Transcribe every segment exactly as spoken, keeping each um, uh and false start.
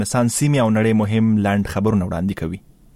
سانسیمي او نړۍ مهم لاند خبرونه وړاندې کوي.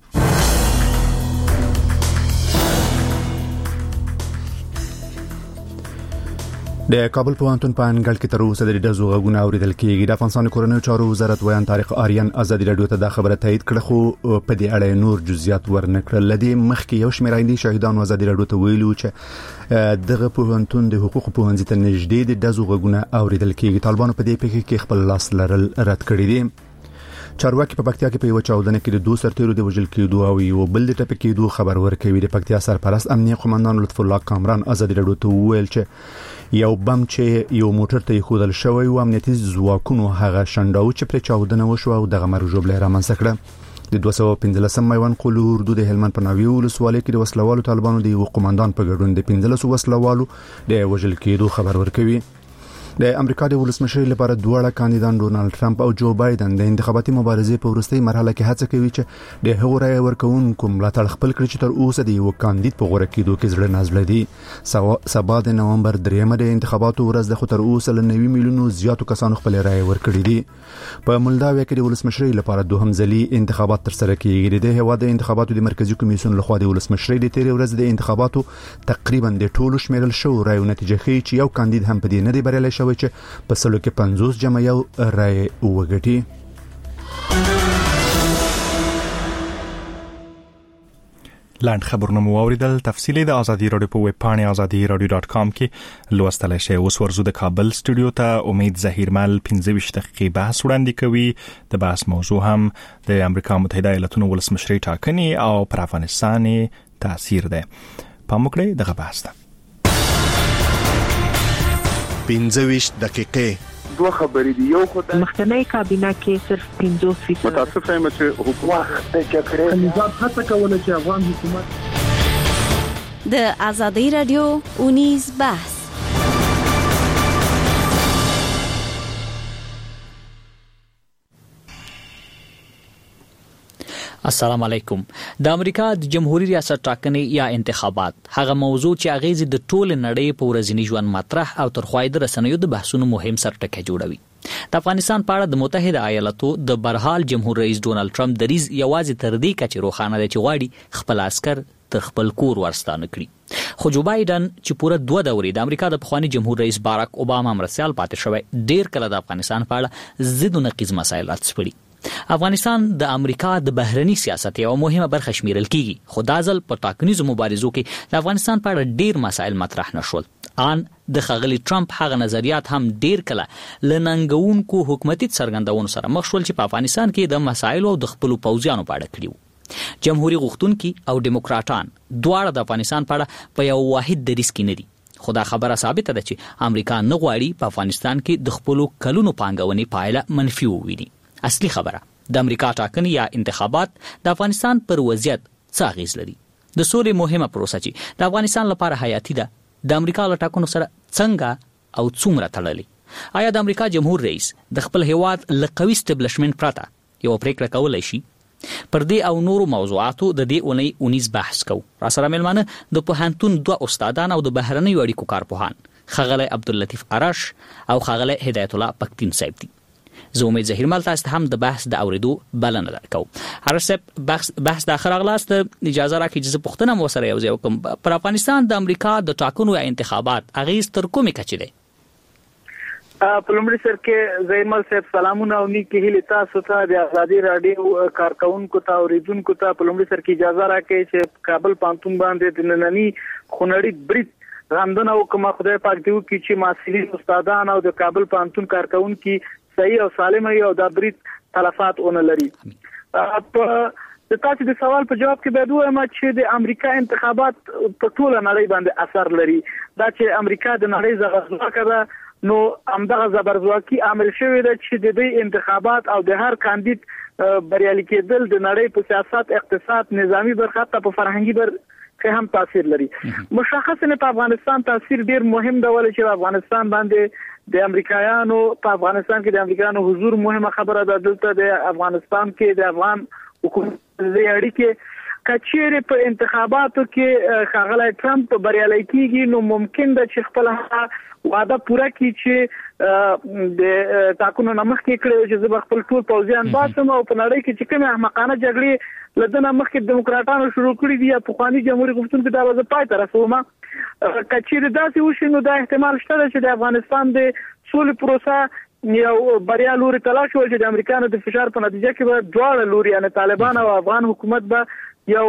د کابل پوهنتون په انګړ کې تر اوسه د ډزو غږونه اوریدل کېږي. د افغانستان کورنیو چارو وزارت ویان طارق آریان ازادي رادیو ته دا خبره تایید کړه، خو په دې اړه نور جزئیات ورنکړل. لدې مخکې یو شمېر آئینی شاهدانو ازادي رادیو ته ویلو چې دغه پوهنتون د حقوقو پوهنځي ته نږدې د ډزو غږونه اوریدل کېږي. طالبانو په دې پیښه کې خپل لاس لرل رد کړی دی. چارواکي په پکتیا کې په یو چاودنه کې د دوه سرتیرو د وژل کېدو او یو بل د ټپي کېدو خبر ورکوي. د پکتیا سرپرست امنیه قومندان لطف الله کامران ازادي رادیو ته ویل چې یو بم چې یو موټر ته خودل شوی او امنیتي ځواکونو هغه شنداو چې پر چاودنه وشو او دغه مرجوب لري رامنځته کړه. د دوه سوه پنځلسم میوان قلو اردو د هلمند په ناوی ولسوالۍ کې د وسلوالو طالبانو د یو قومندان په ګډون د پنځلسو وسلوالو د وژل کېدو خبر ورکوي. د امریکا د ولسمشر لپاره دواړه کاندیدان ډونالد ټرمپ او جو بایدن د انتخاباتي مبارزې په وروستۍ مرحله کې هڅه کوي چې د هغو رای ورکوونکو ملاتړ خپل کړي چې تر اوسه د یو کاندید په غوړه کېدو کې زړه نازړه دي. سبا د نومبر دریمه د انتخاباتو ورځ د خو تر اوسه له نوي میلیونو زیاتو کسانو خپل رای ورکړي دي. په مولداویا کې د ولسمشر لپاره دوهم ځلي انتخابات ترسره کیږي. د هوا د انتخاباتو د مرکزی کمیسیون لخوا د ولسمشر د تیرې ورځ د انتخاباتو تقریبا د ټولو شمیرل شو رای نتیجه ښیي چې یو کاندید هم په دې نه دی بریالی شوی چې په سلو کې پنځوس جمع یو رای وګټي. لاند خبرونه مو اوریدل. تفصیلی د ازادي رادیو په ویب پاڼه ازادي رادیو ډاټ کام کې لوستلای شئ. اوس ورزو د کابل سټوډیو ته امید ظهیرمل پنځه ویشت دقیقې بحث وړاندې کوي. د بحث موضوع هم د امریکا متحده ایالاتونو ولسمشرۍ ټاکنې او پر افغانستان تاثیر ده. پام وکړئ دغه بحث ته. پنځه ویشت دقیقې دوه خبرې دي. یو خو د مخکنی کابینه کې صرف پنځوس فیصد متاسف یم چې حکومت د جګړې نظام هڅه کوله چې افغان حکومت د ازادي رادیو اونیز بحث. السلام علیکم. د امریکا د جمهوریت ریاست ټاکنې یا انتخابات هغه موضوع چې اغیز د ټول نړۍ په ورځني ژوند مطرح او تر خوای د رسنیو د بحثونو مهم سرټکی جوړوي. د افغانستان په اړه د متحده ایالاتو د برحال جمهور رئیس ډونالد ټرمپ دریز یوازې تر دې کچې روښانه دی چې غواړي خپل عسكر تر خپل کور ورستانه کړي. خو جو بایدن چې پوره دوه دورې د امریکا د پخوانی جمهور رئیس باراک اوباما مرسیال پاتې شوی ډیر کله د افغانستان په اړه ضد او نقیض مسایل اڅپړي. افغانستان د امریکا د بهرنی سیاست یو مهمه برخه شمیرل کیږي، خو دا ځل په ټاکنیزو مبارزو کې د افغانستان په اړه ډیر مسایل مطرح نشول. ان د خغلی ټرمپ هغه نظریات هم ډیر کله لننګونکو حکومتي څرګندونو سره مخ شول چې په افغانستان کې د مسایلو او د خپل پوځیانو په اړه کړیو. جمهوریت غوښتونکي او دیموکراټان دواړه د افغانستان په اړه په یو واحد دریځ کې نه دي. خو دا خبره ثابته ده چې امریکا نه غواړي په افغانستان کې د خپل کلونو پانګونې پایله منفي وویني. اصلي خبره د امریکا ټاکنې یا انتخابات د افغانستان پر وضعیت څه اغیز لري. د سولې مهمه پروسه چې د افغانستان لپاره حیاتي ده د امریکا له ټاکنو سره څنګه او څومره تړلې؟ آیا د امریکا جمهور رئیس د خپل هیواد له قوي اسټابلیشمنت پرته یو پریکړه کولای شي؟ پر دې او نورو موضوعاتو د دې اونۍ اونیز بحث کوو. را سره مېلمانه د پوهنتون دوه استادان او د بهرنیو اړیکو کارپوهان ښاغلی عبداللطیف ارش او ښاغلی هدایت الله پکتین صاحب دي. زه امید ظهیرمل تاسو ته هم د بحث د اوریدو بلنه درکوم. هر څه بحث بحث د اخر اغلاست اجازه راکړئ چې پوښتنه مو سره یو ځای وکم. پر افغانستان د امریکا د ټاکنو یا انتخابات اغیز تر کومه کچې دی؟ په لومړي سر کې ظهیرمل صاحب سلامونه او نیکې هیلې تاسو ته د ازادي رادیو کارکونکو ته اوریدونکو ته په لومړي سر کې اجازه راکړئ چې کابل پانتون باندې د نننی خونړي برید غندنه وکم. خدای پاک دې وکړي چې مسؤلین استادان او د کابل پانتون کارکونکو صحیح او سالم یو د برید تلفات اون لري. په د تاسو د سوال په جواب کې به دوه ما چې د امریکا انتخابات په ټول نړۍ باندې اثر لري. دا چې امریکا د نړۍ زغزواکه ده، نو همدغه زبرځواکي عامل شوی دی چې د دې انتخابات او د هر کاندید بریالي کېدل د نړۍ په سیاست، اقتصاد، نظامی برخه ته په فرهنګي برخه هم تاثیر لري. مشخصا په افغانستان تاثیر ډیر مهم دی ولې چې افغانستان باندې د امریکایانو په افغانستان کې د امریکایانو حضور مهمه خبره ده. دلته د افغانستان کې د افغان حکومت د اړیکې کچېره په انتخاباتو کې ښاغلی ټرمپ بریالی کیږي نو ممکن ده چې خپل وعده پوره کړي چې د تاکونو نمخ کې کړي چې زه خپل ټول پوځیان باسم او په نړۍ کې چې کوم احمقانه جګړې لدنه مخکې دیموکراتانو شروع کړې دي یا پخوانی جمهوریت غوښتونکو دا وځه پای ته رسومه کچېره داسې وشي نو دا احتمال شته چې د افغانستان د سولې پروسه یو بریا لوري تلاش شول چې د امریکانو د فشار په نتیجه کې به دواړه لوري یعنی طالبان او افغان حکومت به یو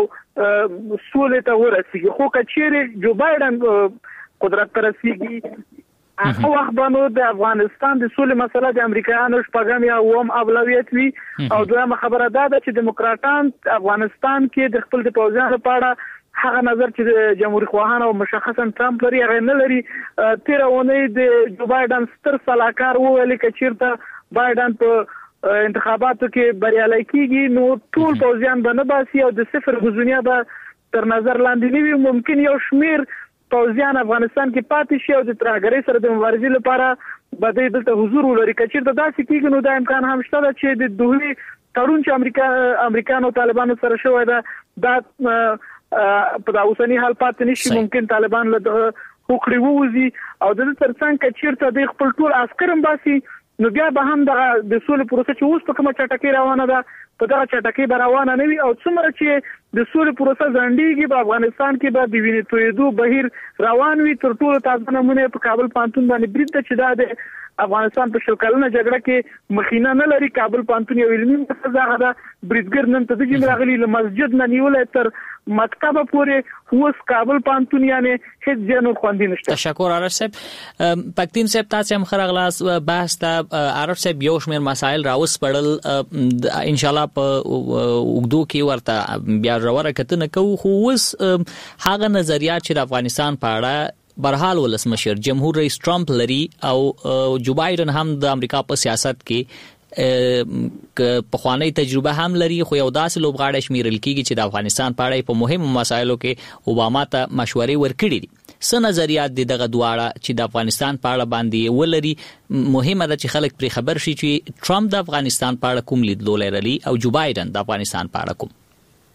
سولې ته ورسیږي خو کچېره جو بایدن قدرت ته رسیږي هغه وخت باندې د افغانستان د سولې مسله د امریکایانو شپږم یا اوم اولویت وي او دویمه خبره دا ده چې دیموکراتان افغانستان کې د خپل د پوځیانو په اړه هغه نظر چې جمهوریت خواهان او مشخصا ټرمپ لري هغه نه لري تیرونه د جو بایدن ستر صلاحکار وویل چې چیرته بایدن په انتخاباتو کې بریالي کیږي نو ټول پوځیان به نه باسي او د صفر غزونیا به تر نظر لاندې نیوي ممکن یو شمیر پوځیان افغانستان کې پاتې شي او د ترهګرۍ سره د مبارزې لپاره به د دلته حضور ولري کچېرته داسې کیږي نو دا امکان هم شته چې د دوی تړون چې امریکا امریکانو طالبانو سره شوی دا د په اوسنی حال پاتې نشي ممکن طالبان له حقوقي ووزي او د ترڅنګ کچېرته د خپل ټول عسکرم باسي نو بیا به هم د سولې پروسه چې اوس په کومه چټکۍ روانه ده په دغه چټکۍ به روانه نه وي او څومره چې د سولې پروسه ځنډېږي په افغانستان کې به د وینې تویېدو بهیر روان وي تر ټولو تازه نمونه په کابل پوهنتون باندې برید ده چې دا د افغانستان په شل کلنه جګړه کې مخینه نه لري کابل پوهنتون یو علمي مرکز ده بریدګر نن ته د راغلي له مسجد نه نیولې تر مکتبه پورې اوس کابل پوهنتون یعنی هیڅ جنو خوندې نشته. تشکر عارف صاحب. پکتین صاحب تاسو هم خرغلاس بحث ته عارف صاحب یو شمیر مسائل راوس پړل ان شاء الله په وګدو کې ورته بیا راوړه کتنه کوو خو اوس هغه نظریات چې د افغانستان په اړه برحال ولسمشر جمهور رئیس ټرمپ لري او جو بایدن هم د امریکا په سیاست کې په خوانی تجربه هم لري خو یو داسې لوبغاړی شمیرل کیږي چې د افغانستان په اړه په مهمو مسایلو کې اوباما ته مشورې ورکړي دي. څه نظریات دي دغه دواړه چې د افغانستان په اړه باندې ولري مهمه ده چې خلک پرې خبر شي چې ټرمپ د افغانستان په اړه کوم لیدلوری لري او جو بایدن د افغانستان په اړه کوم.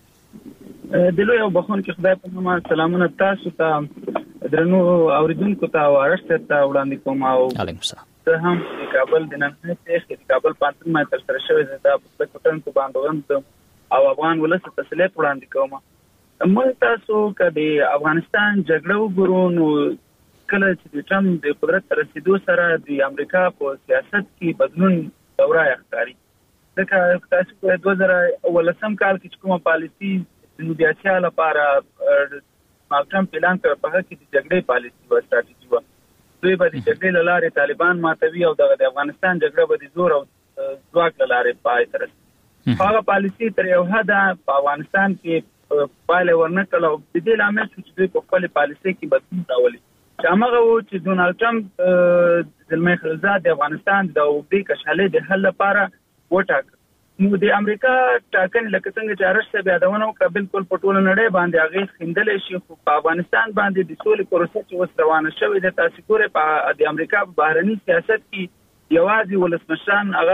دلو یو بخون کې خدای په نامه سلامونه تاسو ته درنو اوریدونکو ته او ارشد ته وړاندې کوم او علیکم السلام. زه هم د کابل د نن څخه د کابل پانتون ما تر سره شوی دا په کوټن کو باندې او افغان ولس ته تسلیت وړاندې کوم. موږ تاسو کدي افغانستان جګړه وګورو نو کله چې د ټرمپ د قدرت تر رسیدو سره د امریکا په سیاست کې بدلون دوره اختیاري دغه تاسو په دوه زره ولسم کال کې کومه پالیسی د اسیا لپاره ټرمپ اعلان کړ په هغه کې د جګړې پالیسی او ستراتیژي و دوی به د جګړې لاره طالبان ماتوي او د افغانستان جګړه به د زور او ځواک لاره پای ته رسي. هغه پالیسی تر یو حد په افغانستان کې پایله ورنکړه او د دې لامل چې دوی په خپل پالیسی کې بدلون راولي چې هغه و چې ډونالد ټرمپ زلمی خلیلزاد د افغانستان د وګړي کشالې د حل لپاره وټاک نو د امریکا ټاکنې لکه څنګه چې ارشد بیا دونه او بالکل په ټول نړۍ باندې هغه خندلې شي خو په افغانستان باندې د سولې پروسه چې وس روانه شوې د تاسو ګوره په د امریکا په بهرني سیاست کې یوازې ولسمشران هغه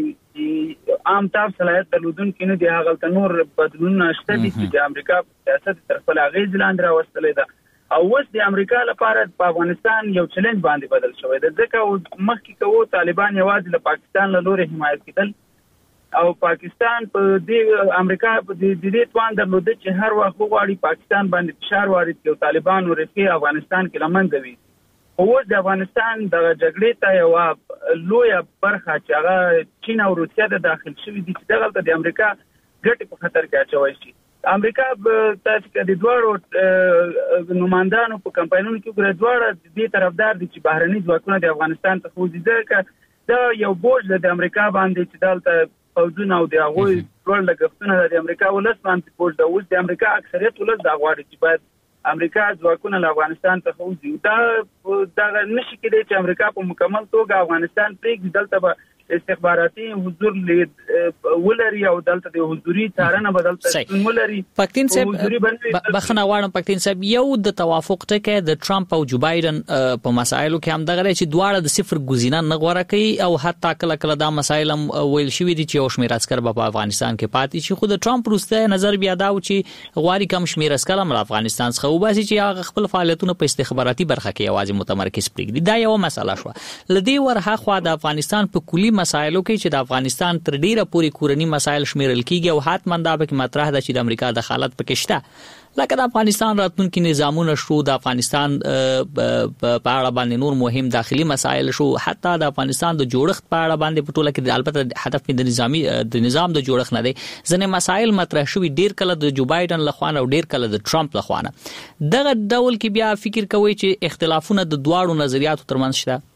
د عام تاب صلاحیت درلودونکو نه دی هغه تنور بدلون شته چې د امریکا سیاست تر خپل غیز لاندې راوستلې ده او اوس د امریکا لپاره په افغانستان یو چیلنج باندې بدل شوی ده ځکه مخکې کوو طالبان یوازې له پاکستان له لوري حمایت کېدل او پاکستان په دې امریکا په دې دې توان درلود چې هر وخت غواړي پاکستان باندې فشار وارد کړي او طالبان ورته افغانستان کې لمنځوي. اوس د افغانستان د جګړې ته یو لوی برخه چې هغه چین او روسیا د داخل شوی دي چې دغه د امریکا ګټې په خطر کې اچوي شي. امریکا تاسو کې د دوړو نمائندانو په کمپاینونو کې ګره دوړه دې طرفدار دي چې بهرني ځواکونه د افغانستان ته خوځي ځکه دا یو بوج د امریکا باندې چې دلته فوجونه او د هغه ټول لګښتونه د امریکا ولس باندې پوج دا اوس د امریکا اکثریت ولس دا غواړي چې باید امریکا ځواکونه له افغانستان څخه وځي دا دا نشي کېدای چې امریکا په مکمل توګه افغانستان پرېږدي دلته به استخباراتي حضور لید ولري او دلته د حضوري څارنه بدلته ولري. پکتین صاحب بخنه واړم پکتین صاحب یو د توافق ټکي د ټرمپ او جو بایدن په مسایلو کې هم دغه چې دواړه د صفر ګزینه نه غوړه کوي او حتی کله کله دا مسایل هم ویل شوی دي چې یو شمېر عسكر په افغانستان کې پاتې شي. خو د ټرمپ وروسته نظر بیا دا و چې غواړي کم شمېر عسكر هم افغانستان څخه وباسي چې هغه خپل فعالیتونه په استخباراتي برخه کې یوازې متمرکز پرېږدي. دا یو مسله شو. لدی ورها خو د افغانستان په کلی مسایلو کې چې د افغانستان تر ډیره پوري کورنی مسایل شمیرل کیږي او حتما دا به مطرح ده چې د امریکا دخالت پکې شته، لکه د افغانستان راتلونکي نظامونه شو، د افغانستان په اړه باندې نور مهم داخلي مسایل شو، حتی د افغانستان د جوړښت په اړه باندې په ټوله کې البته هدف د نظامی د نظام د جوړښت نه دی، ځنې مسایل مطرح شوي ډیر کله د جو بایدن لخوا او ډیر کله د ټرمپ لخوا. دغه ډول کې بیا فکر کوي چې اختلافونه د دواړو نظریاتو ترمنځ شته.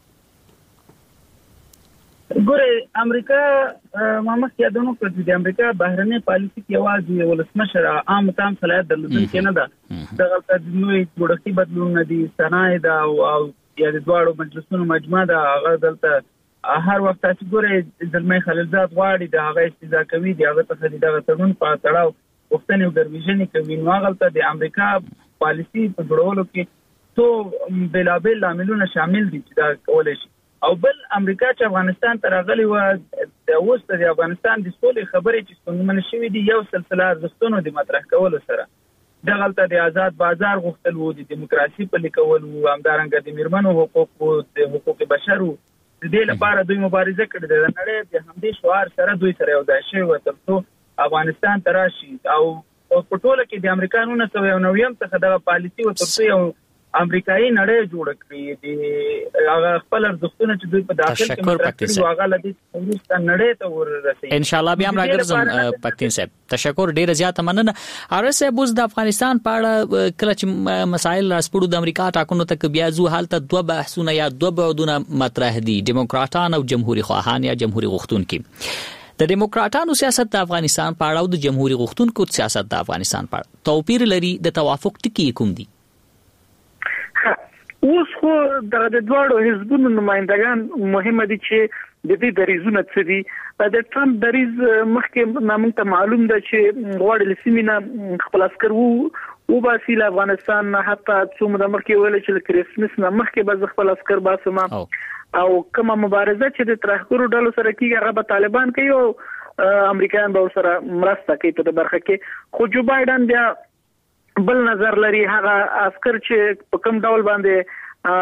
ګوره امریکا مامه یادونو کړی د امریکا بهرنی پالیسي کې یوازې ولسمشر عام تام صلاحیت درلودونکي نه ده، دغه د نوې جوړښتي بدلون نه دي، صنایع ده او یا د دواړو مجلسونو مجمع ده. هغه دلته هر وخت چې ګوره زلمي خلیلزاد غواړي د هغه استفاده کوي، د هغه څخه دغه تړون په تړاو وختنه ګرځېږي کوي. نو هغه ته د امریکا پالیسي په جوړولو کې تو بلابل عاملونه شامل دي چې دا کولای شي. او بل امریکا چې افغانستان ته راغلی و د اوس د افغانستان د سولې خبرې چې څنګه شوې دي یو سلسله ارزښتونو د مطرح کولو سره دغه ته د آزاد بازار غوښتل وو، د دیموکراسي پلي کول وو، همدارنګه د میرمنو حقوق او د حقوق بشر وو. د دې لپاره دوی مبارزه کړې ده. د نړۍ د همدې شعار سره دوی سره یو ځای شوی و ترڅو افغانستان ته راشي او په ټوله کې د امریکانو سره یو نویم څخه د پالیسي او ترڅو یو امریکایي نړۍ جوړ کړی دی. هغه خپل ارزښتونه چې دوی په داخل کې مطرح کړي هغه لدی ورسته نړۍ ته ورسېږي. ان شاء الله بیا هم راګرځم پکتین صاحب. تشکر ډیره زیاته مننه. ارسه بوز د افغانستان په اړه کله چې مسایل راسپړو د امریکا ټاکنو ته بیا زو حالت دوه بحثونه یا دوه بعدونه مطرح دي، دیموکراتان او جمهوریت خواهان یا جمهوریت غوښتونکي. د دیموکراتانو سیاست د افغانستان په اړه او د جمهوریت غوښتونکو سیاست د افغانستان په اړه توپیر لري. د توافق ټکي کوم دي؟ اوس خو د دوړو حزبونو نمائندگان مهمه دي چې د دې دریزونه څه دي. د ټرمپ دریز مخکې نامنګ ته معلوم ده چې غواړي لسیمینه خپل عسكر وو او باسي له افغانستان حتی څومره مخکې ویل چې کریسمس نه مخکې به خپل عسكر باسم او کومه مبارزه چې د ترهګرو ډلو سره کیږي هغه به طالبان کوي او امریکایان به سره مرسته کوي په برخه کې. خو جو بایدن بیا بل نظر لري. هغه عسكر چې په کوم ډول باندې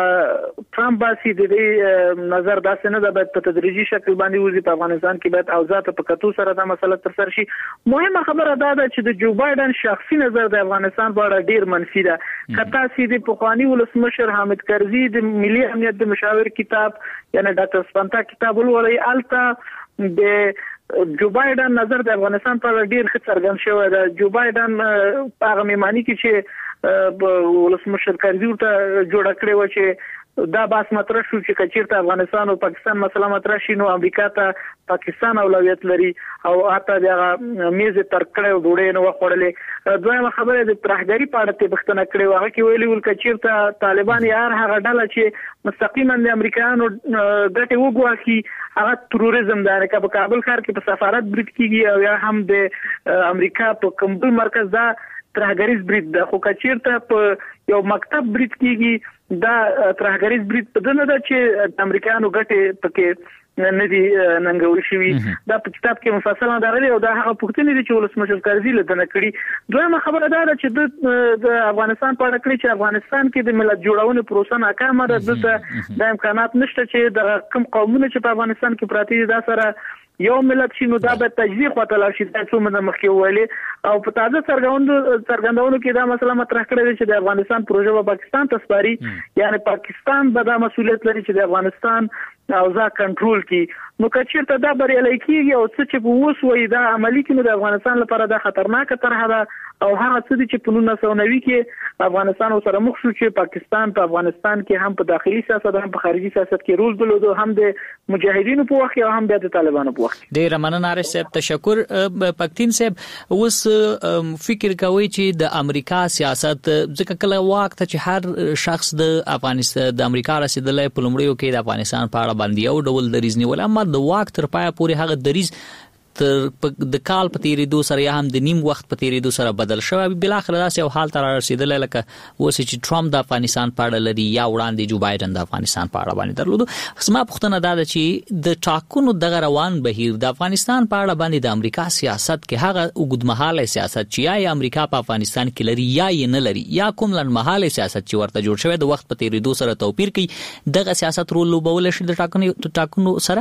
ټرمپ باسي د دې نظر داسې نه ده، باید په تدریجي شکل باندې وزي په افغانستان کې باید اوضاع په کتو سره دا مسله تر سر شي. مهمه خبره دا ده چې د جو بایدن شخصي نظر د افغانستان په اړه ډیر منفي ده. کتا سي د پخوانی ولسمشر حامد کرزي د ملي امنیت د مشاور کتاب یعنی ډاکټر سپانتا کتاب ولولي الته د جو بایدن نظر د افغانستان په اړه ډیر ښه څرګند شوی ده. جو بایدن په هغه میمانی کې چې ولسمشر کرزي ورته جوړ کړی و چې دا باس مطرح شو چې کچیرته افغانستان او پاکستان مسله مطرح شي نو امریکا ته پاکستان اولویت لري او حتی دا میز تر کړو ډوړې نو وخوړلې. دویمه خبره د ترهګری په اړه تبختنه کړې و هغه کې ویلي ول کچیرته طالبان یار هغه ډله چې مستقیما د امریکایانو ګټه وګواکي هغه تروریزم د امریکا په کابل ښار کې په سفارت برید کیږي او یا هم د امریکا په کمبل مرکز دا ترهګریز برید ده. خو کچیرته په یو مکتب برید کیږي دا ترهګریز برید په دنه ده چې د امریکایانو ګټه پکې نه دي ننګول شوی. دا په کتاب کې مفصل راغلی او دا هغه پوښتنې دي چې ولسمشر کرزي لدنه کړي. دویمه خبره دا ده چې د افغانستان په اړه کړي چې افغانستان کې د ملت جوړونې پروسه ناکامه ده. د امکانات نشته چې د کوم قومونه چې په افغانستان کې پراته دي دا سره یو ملت شنو دا به تجزیه خواته لار شي. تاسو موږ مخکې ویلي او په تازه څرګندونو څرګندونو کې دا مسله مطرح کړې ده چې د افغانستان پروژه په پاکستان ته سپاري، یعنی پاکستان به دا مسولیت لري چې د افغانستان اوضاع کنټرول کړي. نو کچیرته دا بریالي کیږي او څه چې په اوس وای دا عملی کینو د افغانستان لپاره دا خطرناک طرح ده او هغه څه چې په نولس سوه نوي کې افغانستان سره مخ شو چې پاکستان په افغانستان کې هم په داخلي سیاست هم په خارجي سیاست کې رول درلود، هم د مجاهدینو په وخت او هم د طالبانو په وخت. ډیر مننه عارف صاحب. تشکر. پکتین صاحب اوس فکر کوي چې د امریکا سیاست ځکه کله وخت چې هر شخص د افغانستان د امریکا رسیدلې په لومړیو کې د افغانستان په اړه باندې یو ډول دریځ نیول، اما د واک تر پای پورې هغه دریز تر د کال په تیریدو سره یا هم د نیم وخت په تیریدو سره بدل شوی. بل اخر داسې یو حال تر رسیدل لکه اوس چې ټرمپ د افغانستان په اړه لري یا وړاندې جو بایدن د افغانستان په اړه باندې درلود. سما پوښتنه دا ده چې د ټاکنو دغه روان بهیر د افغانستان په اړه باندې د امریکا سیاست کې هغه اوږدمهاله سیاست چې یا امریکا په افغانستان کې لري یا یې نه لري یا کوم لنډمهاله سیاست چې ورته جوړ شوی د وخت په تیریدو سره توپیر کوي دغه سیاست رول لوبول شي د ټاکنو ټاکنو سره.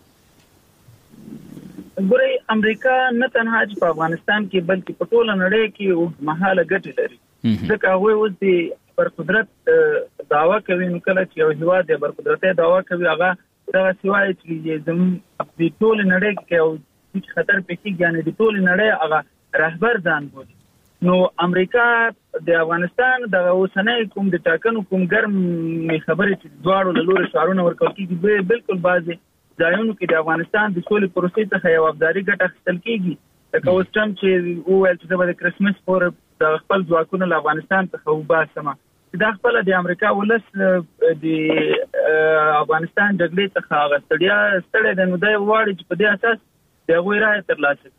ګوري امریکا نه تنها چې په افغانستان کې بلکې په ټوله نړۍ کې اوږدمهاله ګټې لري ځکه هغه اوس د پر قدرت دعوا کوي. نو کله چې یو هیواد د پر قدرت دعوا کوي هغه دا سوای چې زموږ په ټوله نړۍ کې یو خطر پکې یعنی د ټوله نړۍ هغه رهبر ځان بولي. نو امریکا د افغانستان د اوسنۍ کوم د ټاکنو کوم ګرم خبرې چې دواړو له لوري شعارونه ورکول کېږي بالکل بعضي ځایونو کې د افغانستان د سولې پروسې څخه یو ابداري ګټه اخیستل کېږي. لکه اوس ټرمپ چې وویل چې د کرسمس پور د خپل ځواکونو له افغانستان څخه وباسم دا خپل د امریکا ولس د افغانستان جګړې څخه غستړیا ستړي د نو د واړي چې په دې اساس د غوړای ترلاسه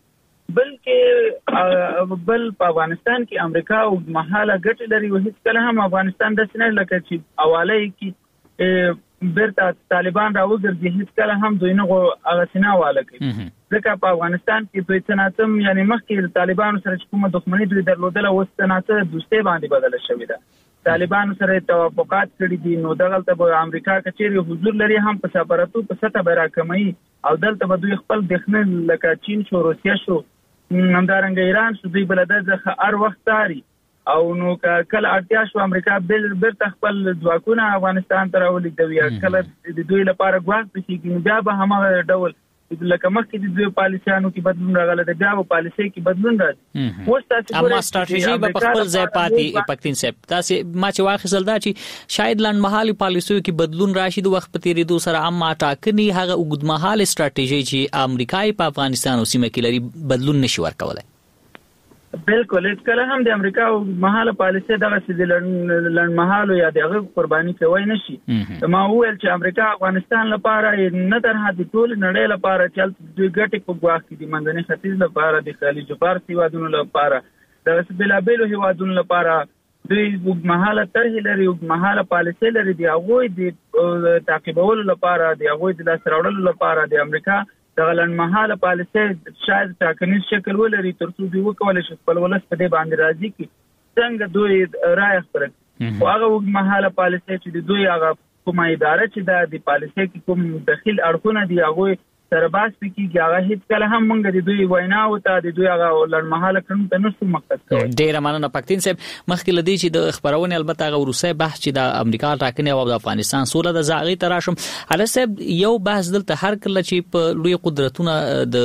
بلکې بل په افغانستان کې امریکا او محاله ګټه لري او هیڅ کله هم افغانستان د سینې لکه چې حواله کې برته طالبان راوګرځي هیڅ کله هم دوی نه هغه سینا واله کوي ځکه په افغانستان کې دوی څنګه یعنی مخکې طالبان سره کومه دښمنۍ دوی درلودله اوس څنګه دوستي باندې بدل شوې ده. طالبان سره توافقات کړي دي نو دغلته به امریکا کچېری حضور لري هم په سفارتو په سطح به راکمي او دلته به دوی خپل دښمن لکه چین شو روسیا شو همدارنګه ایران شو دوی بلده ځخه هر وخت تاري او نو کله اړتیا شو امریکا بل بیرته خپل ځواکونه افغانستان ته راولېږدوي کله د دوی لپاره ګواښ پېښېږي بیا به هماغه ډول لکه مخکې د دوی پالیسیانو کې بدلون راغلی دی بیا به پالیسۍ کې بدلون راځي. اوس تاسو اما ستراتیژي به خپل ځای پاتې پښتون صاحب تاسو ما چې واخیستل دا چې شاید لنډمهالي پالیسیو کې بدلون راشي د وخت په تیریدو سره اما ټاکنې هغه اوږدمهاله ستراتیژي چې امریکای په افغانستان او سیمه کې لري بدلون نشي ورکولای. بالکل کله هم د امریکا او محاله پالیسي دغه چې لنډمهاله یا دغه قرباني کوي نشي. ما وویل چې امریکا افغانستان لپاره نه تنها د ټول نړۍ لپاره چې دوی ګټې په ګواښ کې دي منځني ختیځ لپاره د خلیج فارس هیوادونو لپاره د بېلابېلو هیوادونو لپاره دوی محاله طرحې لري او محاله پالیسي لري د هغوی د تعقیبولو لپاره د هغوی د لاسته راوړلو لپاره د امریکا د لنډمهاله پالیسي شاید ټاکنیز شکل ولري ترڅو دوی وکولای شي خپل ولس په دې باندې راضي کړي څنګه دوی رائے خپل او هغه لنډمهاله پالیسي چې د دوی هغه کومه اداره چې د پالیسي کې کوم دخیل اړخونه دي هغه سره باس کیږي هغه هیڅ کله هم موږ د دوی وینا او ته د دوی هغه لړمحاله کړم ته نشو مقصد کوي. ډیر مننه پښتون صاحب مخکې لدی چې د خبرونه البته هغه روسي بحث چې د امریکا ټاکنې او د افغانستان سوله د زاغي تراشم علي صاحب یو بحث دلته هر کله چې په لوی قدرتونه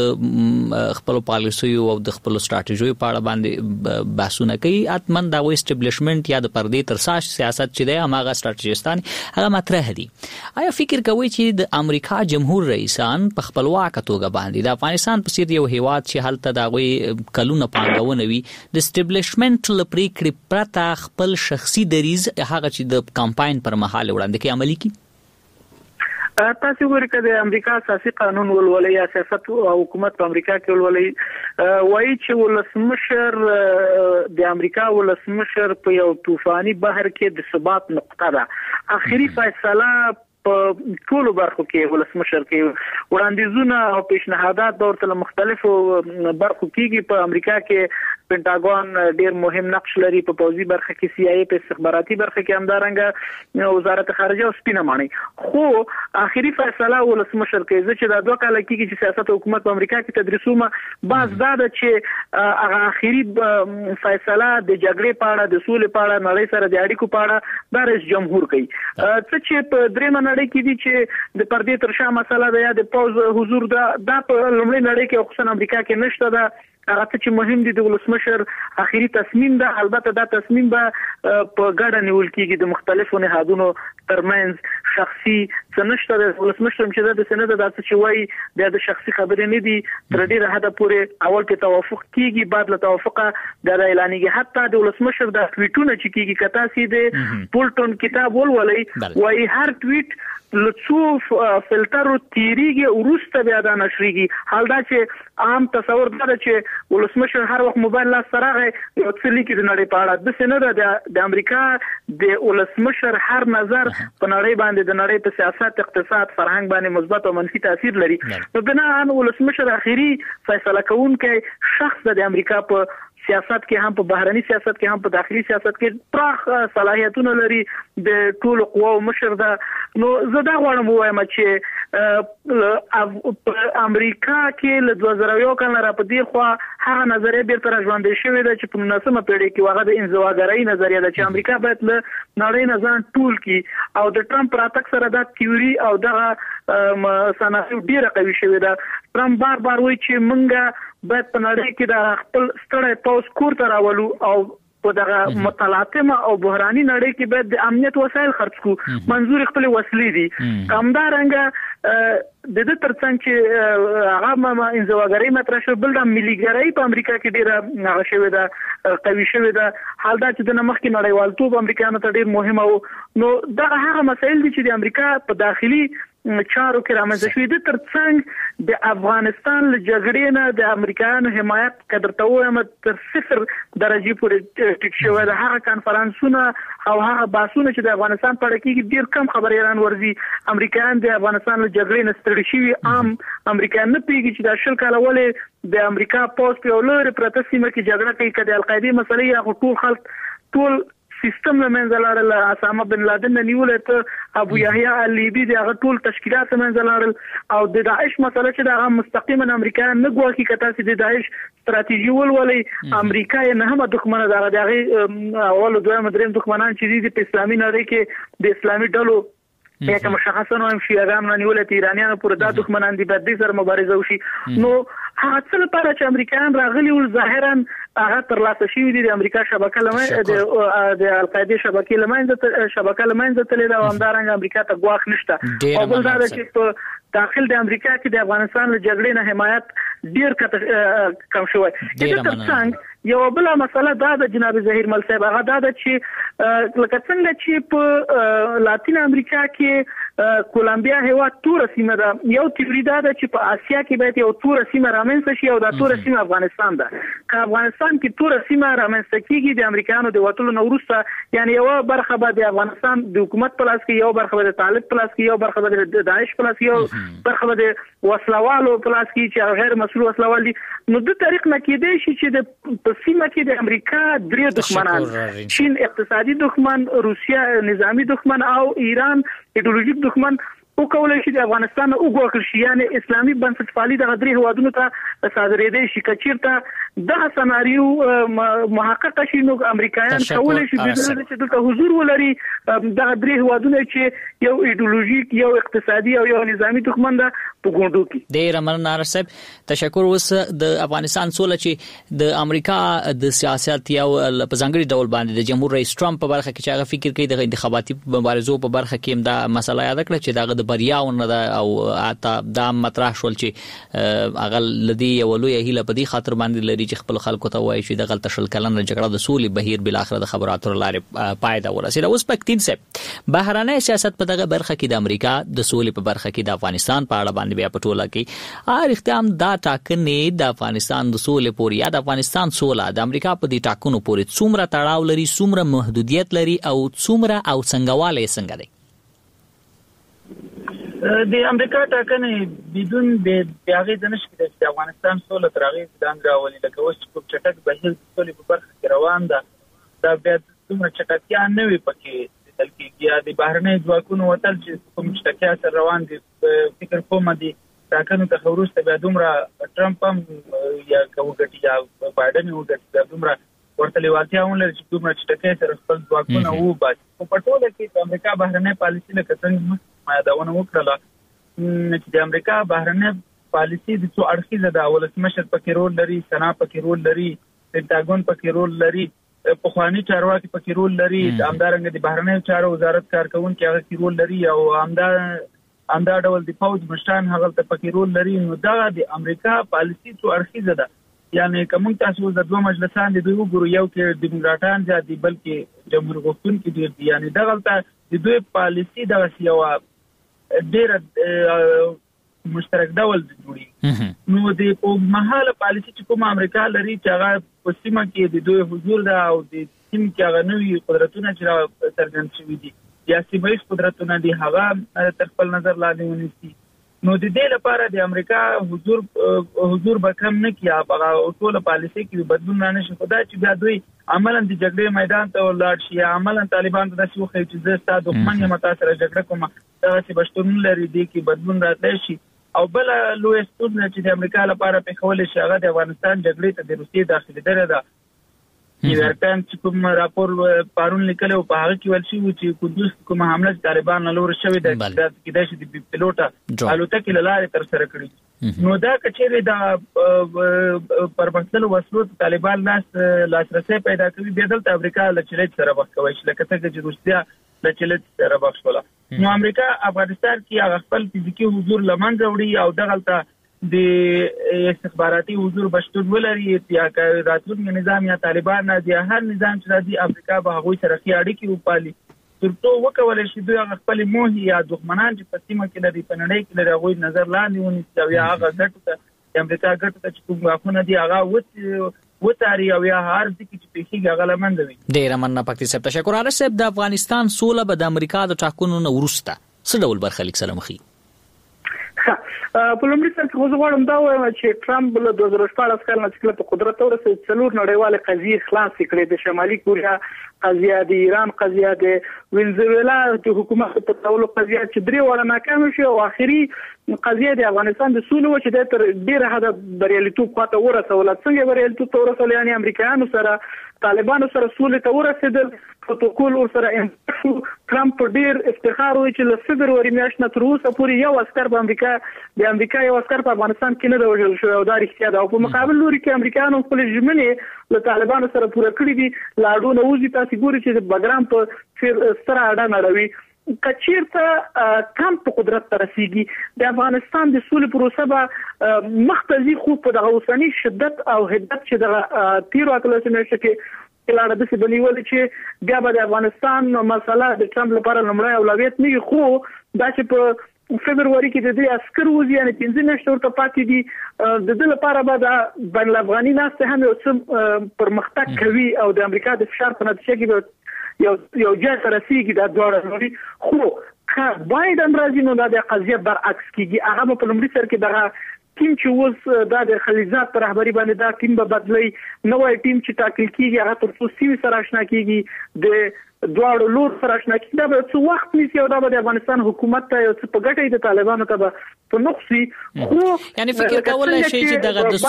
د خپل پالیسي او د خپل ستراتیژي په اړه باندې بحثونه کوي اتمن دا ویسټبلیشمنت یا د پردې ترساش سیاست چې د هغه ستراتیژستان هغه مطرح دي. آیا فکر کوي چې د امریکا جمهور رئیسان په خپلواک توګه باندې د افغانستان په څیر یو هیواد چې هلته د غوي کلونه پانګونه وي د اسټابلیشمنت لپاره پرته خپل شخصي دریز هغه چې د کمپاین پر مهال وړاندې کې عملي کی تاسو ګورئ کله امریکا اساسي قانون ولولي یا سیاست او حکومت په امریکا کې ولولي وایي چې ولسمشر د امریکا ولسمشر په یو طوفاني بحر کې د ثبات نقطه ده اخیری فیصله په ټولو برخو کې ولسمشر کې وړاندیزونه او پیشنهادات د ورته مختلفو برخو کېږي په امریکا کې پینټاګون ډیر مهم نقش لري په پوځي برخه کې سی آی ای په استخباراتي برخه کې همدارنګه وزارت خارجه او سپینه مانی خو اخیری فیصله ولسمشر کې چې دا دوه کال کېږي چې سیاست او حکومت په امریکا کې تدریسومه باز دا چې هغه اخیری فیصله د جګړې په اړه د سولې په اړه نړۍ سره د اړیکو په اړه د رئیس جمهور کوي څه چې په درېمه نړۍ کې دي چې د پردې تر شا مسله ده یا د پوز حضور ده دا په لومړۍ نړۍ کې خصوصا امریکا کې نشته ده هغه چې مهم دي د ولسمشر اخیری تصمیم ده البته دا تصمیم به په ګډه نیول کېږي د مختلفو نهادونو ترمنځ شخصي څنشته د ولسمشر چې د سند د څه وایي د شخصي خبرې نه دي تر ډیره حد پورې اول په توافق کیږي بعد له توافقه د اعلانېږي حتی د ولسمشر د ټویټونو چې کیږي کتا سي د پولټون کتاب ولولې وایي هر ټویټ لڅو فلټر تیریږي ورسته بیا د نشریږي حال دا چې عام تصور دا چې ولسمشر هر وخت موبایل لا سره یو څه لیکي د نړۍ په اړه د سند د امریکا د ولسمشر هر نظر په نړۍ باندې د نړۍ په سیاست اقتصاد فرهنګ باندې مثبت او منفي تاثیر لري نو بناء ولسمشر اخیری فیصله کوونکی شخص د امریکا په سیاست کې هم په بهرني سیاست کې هم په داخلي سیاست کې پراخ صلاحیتونه لري د ټولو قواو مشر ده نو زه دا غواړم وایم چې په امریکا کې له دوه زره یو کال را پدې خو هغه نظریه بیرته راژوندې شوې ده چې په نولسمه پیړۍ کې هغه د انزواګرۍ نظریه ده چې امریکا باید له نړۍ نه ځان ټول کړي او د ټرمپ راتګ سره دا تیوري او دغه سناریو ډیره قوي شوې ده ټرمپ بار بار وایي چې مونږه باید په نړۍ کې د خپل ستړی پوز کور ته راولو او په دغه متلاطمه او بحراني نړۍ کې باید د امنیت وسایل خرڅ کړو منظور خپل وسلې دي همدارنګه د دې ترڅنګ چې هغه انزواګرۍ مطرح شو بل د مليګرۍ په امریکا کې ډیره هغه شوې ده قوي شوې ده حال دا چې د مخکې نړیوالتوب امریکایانو ته ډیر مهم او نو دا هغه مسایل دي چې د امریکا په داخلي چارو کې رامنځته شوې دي ترڅنګ د افغانستان له جګړې نه د امریکایانو حمایت قدر ته وایم تر صفر درجه پورې ټیټ شوی ده هغه کانفرنسونه او هغه بحثونه چې د افغانستان په اړه کې ډیر کم خبريالان ورزي امریکایان د افغانستان له جګړې نه ستړي شوي عام امریکایان نه پیږي چې د شل کال ولې د امریکا پوز په لور پرته سیمه کې جګړه کوي کله القاعده مسلې یا ټول خلک ټول سیستم لمنځه لاړل اسامه بن لادن نیول ته ابو یحیی اللیبی دغه ټول تشکیلات لمنځه لاړل او د داعش مسله چې دغه مستقیما امریکایان نه ګواکې کته چې د داعش ستراتیژي ولولې امریکا نه هم دښمنه دغه دغه اول دویم دریم دښمنان چې د اسلامي نړۍ کې د اسلامي ډلو یا کوم شخصانو هم شیعاګان نه نیول ته ایرانیانو پر د دښمنان دي بد سره مبارزه وشي نو هغه څه لپاره چې امریکایان راغلي ول ظاهرا هغه تر لاسه شوی دي د امریکا شبکه لمه د د القاعده شبکې لمنځه شبکه لمنځه تللی دا همدارنګ امریکا ته ګواښ نشته او بل دا چې په داخل د امریکا کې د افغانستان له جګړې نه حمایت ډیر کم شوی د ترڅنګ یو بل مسله دا د جناب ظهیر مل صاحب هغه دا چې لکه څنګه چې په لاتین امریکا کې کولمبیا هیواد تور سیمه ده یو تیوري دا ده چې په اسیا کې باید یو تور سیمه رامنځته شي او دا تور سیمه افغانستان ده که افغانستان کې تور سیمه رامنځته کیږي د امریکایانو د وټلو نو وروسته یعنی یو برخه به د افغانستان د حکومت په لاس کې یو برخه به د طالب په لاس کې یو برخه به د داعش په لاس کې یو برخه به د وسلوالو په لاس کې چې غیر مسؤل وسلوال دي نو د طریق نه کېدای شي چې د په سیمه کې د امریکا درې دښمنان چین اقتصادي دښمن روسیا نظامی دښمن او ایران ایدئولوژیک دښمن او کولای شي د افغانستان او ګوکل شي یعنی اسلامي بنسټپالي د غدري هوادونو ته صادرېدي شي کچیرته د سناریو محقق شي نو امریکایان کولای شي چې دلته حضور ولري د غدري هوادونو چې یو ایدئولوژیک یو اقتصادي او یو نظامی دښمن ده په ګوندو کې ډیر مننه صاحب تشکر وس د افغانستان سوله چې د امریکا د سیاست یو په ځانګړي ډول باندې د جمهور رئیس ټرمپ په برخه کې چې هغه فکر کوي د انتخاباتي مبارزو په برخه کې دا مسله یاد کړه چې دغه د بریاونه دا او اته دا مطرح شول چې هغه لدی یو لوی هیله په دې خاطر باندې لري چې خپل خلکو ته وایي چې د غلط شل کلن جګړه د سولې بهیر بل اخر د خبراتو لارې پایده ورسېده اوس پکتین سه بهرانه سیاست په دغه برخه کې د امریکا د سولې په برخه کې د افغانستان په اړه باندې بیا پټوله کې ار اختیام دا ټاکنې د افغانستان د سولې پورې یا د افغانستان سوله د امریکا په دې ټاکنو پورې څومره تړاو لري څومره محدودیت لري او څومره او څنګهواله څنګه دی د امریکا ټاکنې بدون د هغه د نشکې د افغانستان سوله ترغیب د انګراولي لکه اوس په چټک بهیر سولې په برخه کې روان ده دا بیا څومره چټکتیا نه وي پکې بلکې یا د بهرنۍ ځواکونو وتل چې کوم چټکتیا سره روان دي فکر کوم دي ټاکنو ته وروسته بیا دومره ټرمپ هم یا کوګټي یا بایدن وګټي دومره ورته لیوالتیا ولر چې دومره چټکتیا سره خپل ځواکونه وو بس په ټوله کې امریکا بهرنۍ پالیسي لکه څنګه ما داونه وکړه چې د امریکا بهرنۍ پالیسي د څو اړخیزه د ولسمشر پکې رول لري سنا پکې رول لري پینټاګون پکې رول لري په خواني چارواکي پکې رول لري، همدارنګه د بهرنیو چارو وزارت کارکونکو هغه کې رول لري او همدا همدا ډول د فوج مشران هغه ته پکې رول لري. نو دا د امریکا پالیسي څو اړخیزه ده، یعنی کوم تاسو د دوه مجلسان د دوی وګورو، یو کې ډیموکراټان ځا دي بلکې جمهور غوښتونکي ډیر دي، یعنی دا غلطه د دوی پالیسي د یو ډیر مشترک ډول جوړي. نو د په محاله پالیسي چې کوم امریکا لري چې هغه په سیمه کې د دوی حضور ده او د سیم کې هغه نوې قدرتونه چې څرګند شوي دي یا سیمایي قدرتونه دي هغه تر خپل نظر لاندې ونیسي. نو د دې لپاره د امریکا حضور حضور به کم نه کیه، هغه ټول پالیسي کې بدلون نه شي. خدای چې بیا دوی عملاً د جګړې میدان ته ولاړ شي، عملاً طالبان ته داسې وخی چې زه ستا دښمن یم تا سره جګړه کوم، دغسې به شتون لري دې کې بدلون راتلی شي. او بله لویه ستونزه چې د امریکا لپاره پېښولی شي هغه د افغانستان جګړې ته د روسیې داخلېدلې ده. نیویارک ټایمز چې کوم راپور پرون لیکلی و په هغه کې ویل شوي چې قدوس کومه حمله چې طالبان له لورې شوې ده کېدای شي د پیلوټه الوتکې له لارې ترسره کړي. نو دا که چیرې د پرمختللو وسلو طالبان لاسرسی پیدا کوي، بیا دلته امریکا له چلج سره مخ کوی شي، لکه څنګه چې روسیه له چلج سره مخ شوله. نو امریکا افغانستان کې هغه خپل فزیکي حضور له منځه وړي او دغلته د استخباراتي حضور بشتون ولري، یا راتلونکي نظام یا طالبان یا هر نظام چې راځي امریکا به هغوی سره ښې اړیکې وپالي تر څو وکولی شي دوی هغه خپلې موهې یا دښمنان چې په سیمه کې لري په نړۍ کې لري هغوی نظر لاندې ونیسي او یا هغه ګټو ته د امریکا ګټو ته چې کوم ګواښونه دي هغه وتاري او یا هر ځای کې چې پیښیږي هغه له منځه وي. ډېره مننه پکتي صاحب. تشکر. عارف صاحب، د افغانستان سوله به د امریکا د ټاکنو نه وروسته څه ډول برخلیک سره مخ وي؟ په لومړي سر کې زه غواړم دا ووایم چې ټرمپ له دوه زره شپاړس کال نه چې کله په قدرت ته ورسېد څلور نړیوالې قضیې خلاصې کړې، د شمالي کوریا قضیه، د ایران قضیه، د وینزویلا د حکومت په تړلو قضیه چې درې واړه ناکامه شوې او آخري قضیه د افغانستان د سولې وه چې د تر ډېره حده بریالیتوب خواته ورسوله. څنګه بریالیتوب ته ورسوله؟ یعنې امریکایانو سره طالبانو سره سولې ته ورسېدل، پروتوکول ورسره امضا شو. ټرمپ په ډېر افتخار وایي چې له فبروري میاشتې نه تر اوسه پورې یو عسکر په امریکا د امریکا یو عسکر په افغانستان کې نه دی وژل شوی او دا رښتیا ده. او په مقابل لوري کې امریکایانو خپلې ژمنې له طالبانو سره پوره کړي دي. له اډو نه وځي، تاسې ګورئ چې د بګرام په ستره اډه نړوي. که چیرته ټرمپ په قدرت ته رسیږي د افغانستان د سولې پروسه به مخ ته ځي، خو په دغه اوسني شدت او حدت چې دغه تېرو اتلسو میاشتو کې لاره داسې بنیولې چې بیا به د افغانستان مسله د ټرمپ لپاره لومړی اولویت نه وي. خو دا چې په فبروري کې د دې عسکر وځي، یعنې پنځه میاشتې ورته پاتې دي، د ده لپاره به د بین الافغاني ناستې هم یو څه پرمختګ کوي او د امریکا د فشار په نتیجه کې به یو یو ځای ته رسیږي دا دواړه نوري. خو که بایدن راځي نو دا د قضیه برعکس کېږي. هغه به په لومړي سر کې دغه ټیم چې اوس دا د خلیزات پر رهبري باندې دا ټیم به بدلی، نوی ټیم چې ټاکل کېږي هغه تر څو سیمې سره اشنا کېږي، د دواړو لور سره اشنا کېږي، دا به څه وخت نیسي او دا به د افغانستان حکومت ته یو څه په ګټه وي، د طالبانو ته به په نقص وي. خو یعنې فکر کولی شي چې دغه د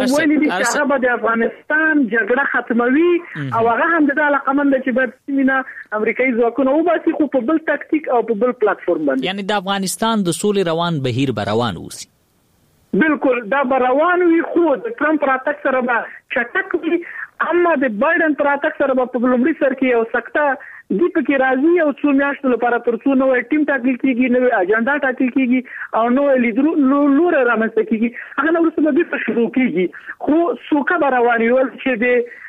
سو هغه به د افغانستان جګړه ختموي او هغه هم د دې علاقمند چې باید سیمې نه امریکایي ځواکونه وباسي، خو په بل تکتیک او په بل پلاتفورم باندې. یعنې د افغانستان د سولې روان بهیر به روان اوسي. بالکل دا به روان وي، خو د ټرمپ راتګ سره به چټک وي، اما د بایدن راتګ سره به په لومړي سر کې یو سکته دی پکې راځي او څو میاشتو لپاره تر څو نوی ټیم ټاکل کېږي، نوی اجنډا ټاکل کېږي او نوی لیدلوری رامنځته کېږي. هغه نه وروسته به بېرته شروع کېږي، خو سوکه به روان وي چې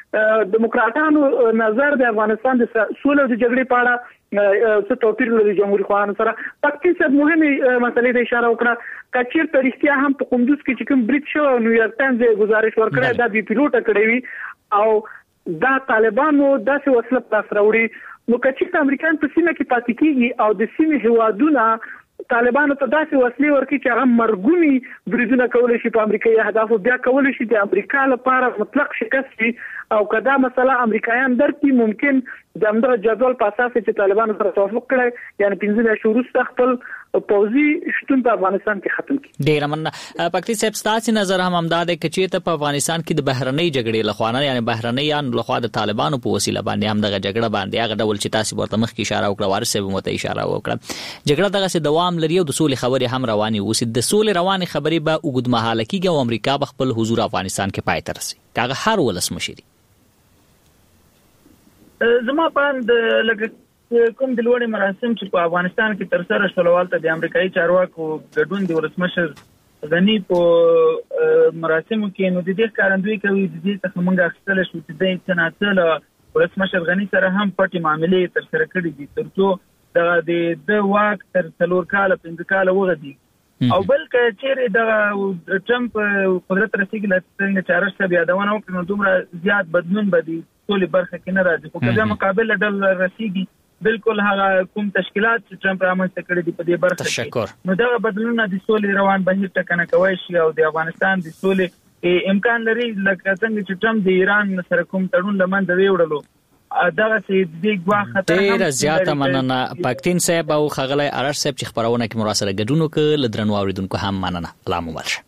د دیموکراتانو نظر د افغانستان د سولې او د جګړې په اړه څه توپیر لري جمهوریت خواهانو سره. پکتي صاحب مهمې مسلې ته اشاره وکړه. که چېرته رښتیا هم په قندوز کې چې کوم برید شوی او نیویارک ټایمز یې ګزارش ورکړی دا بې پیلوټه کړی وي او دا طالبانو داسې وسله په لاس راوړي، نو که چېرته امریکایان په سیمه کې پاتې کېږي او د سیمې هېوادونه طالبانو ته داسې وسلې ورکړي چې هغه مرګوني بریدونه کولی شي په امریکایي اهدافو، بیا کولی شي د امریکا لپاره مطلق شکست وي. او که دا مسله امریکایان درکړي، ممکن د همدغه جدول په اساس چې طالبانو سره توافق کړی، یعنې پنځه میاشتې وروسته خپل پوځي شتون په افغانستان کې ختم کړي. ډېره مننه. پکتي صاحب، ستاسې نظر هم همدا دی که چېرته په افغانستان کې د بهرنۍ جګړې لخوا نه، یعنې بهرنیانو لخوا د طالبانو په وسیله باندې همدغه جګړه باندې هغه ډول چې تاسې ورته مخکې اشاره وکړه، وارث صاحب هم ورته اشاره وکړه، جګړه دغسې دوام لري او د سولې خبرې هم روانې اوسي. د سولې روانې خبرې به اوږدمهاله کېږي او امریکا به خپل حضور افغانستان کې پای ته رسي، که هغه هر ولسمشر زما باند لکه کوم د لوړې مراسم چې په افغانستان کې تر سره شول والته د امریکایي چارواکو ګډون د ولسمشر غنی په مراسمو کې نو د دې ښکارندوی کوي د دې څخه موږ اخیستل شو چې د تناسل ولسمشر غنی سره هم پټي معاملې تر سره کړې دي ترڅو د د واک تر څلور کال پنځه کال وغدي او بلکې چیرې د ټرمپ قدرت رسیدل څنګه چې ارشد بیا دا ونه وکړو دومره زیات بدلون بدی ټول برخه کې نه راځي خو کله مقابل ډل رسیدي بالکل هغه کوم تشکیلات چې ټرمپ رامنځته کړي دي په دې برخه کې نو دا بدلونونه د سولې روان بهیر ټکنه کوي شي او د افغانستان د سولې امکان لري لکه څنګه چې ټرمپ د ایران سره کوم تړون لمنځه ویوړلو دا سي د ګوا خطر ډیر زیاته مننه پاکتین صاحب او خغلی ارش صاحب چې خبرونه کې مراسله ګډونو ک لدرنو اوریدونکو هم مننه الله مو برشه